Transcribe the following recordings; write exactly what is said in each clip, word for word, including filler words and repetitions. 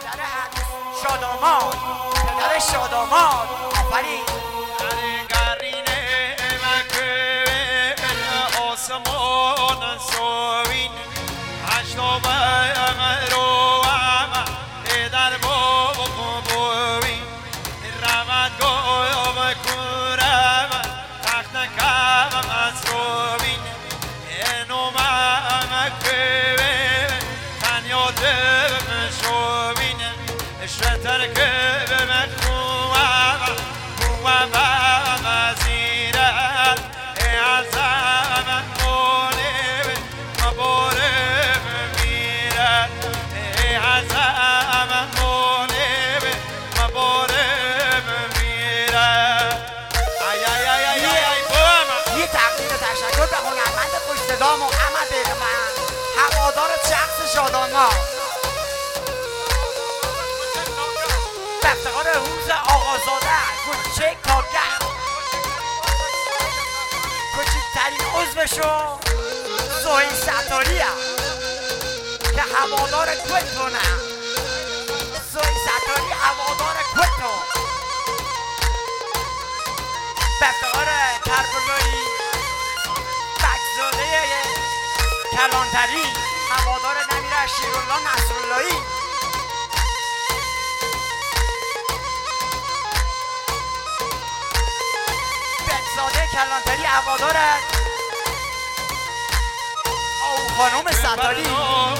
پدر شاداماد، پدر شاداماد. آفرین. آسمان سوین هشتا بمرو اما در بابو بوین رمت گوم کورم تخت نکم از روین اینو ممکه تنیا دم شوین شتر که بمخوام بوام بمزیرم ازم مونه مباره بمیرم ازم مونه مباره بمیرم. ای ای ای ای ای ای بوام. یه تقدیر تشکر به هنرمند خوش صدام محمد من، هوادار شخص شاداماد. به افتخار روز آقازاده کوچه کارگر، کوچکترین عضوشو سهیل ستاری هم که هوادار کوتونه. سهیل ستاری هوادار کوتون. به افتخار کربلایی بگزاده کلانتری هوادار نمیر شیرالله نصراللهی. بگزاده کلانتری هوادار او خانوم ستاری.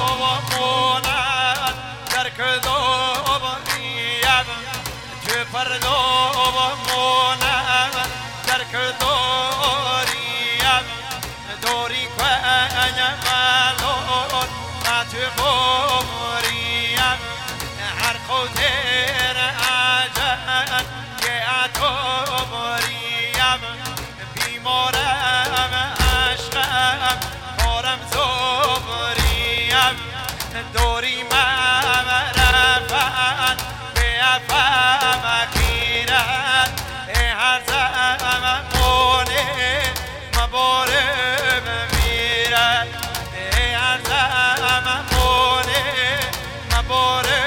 دوری کنه مالون تو موریم هر خودر عجن یه تو موریم بیمارم عشقم کارم زوریم دوری ممرفن به افم گیرن هر زمان مونه مباره بمیرن هر زمان مونه مباره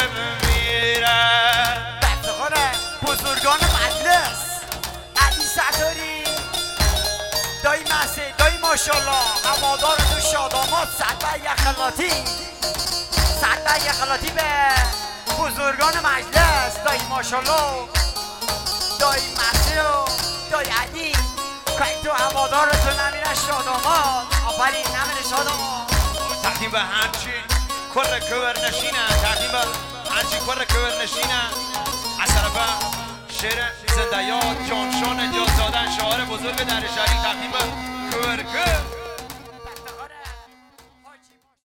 بمیرن. به افتخار بزرگان مجلس علی ستاری دایی مسیح دایی ماشالله هوادار تو شاداماد صد یخلاتی صد یخلاتی به بزرگان مجلس دایی ماشالله دایی مسیح و دایی علی که تو هوادار تو نمیر شاداماد. آفرین نمیر شاداماد. تقدیم به هرچی کر کور نشینه، تقدیم به هرچی کر کور نشینه از طرف شعر زنده یاد جانشان الیاس زاده شاعر بزرگ در شهری. تقدیم به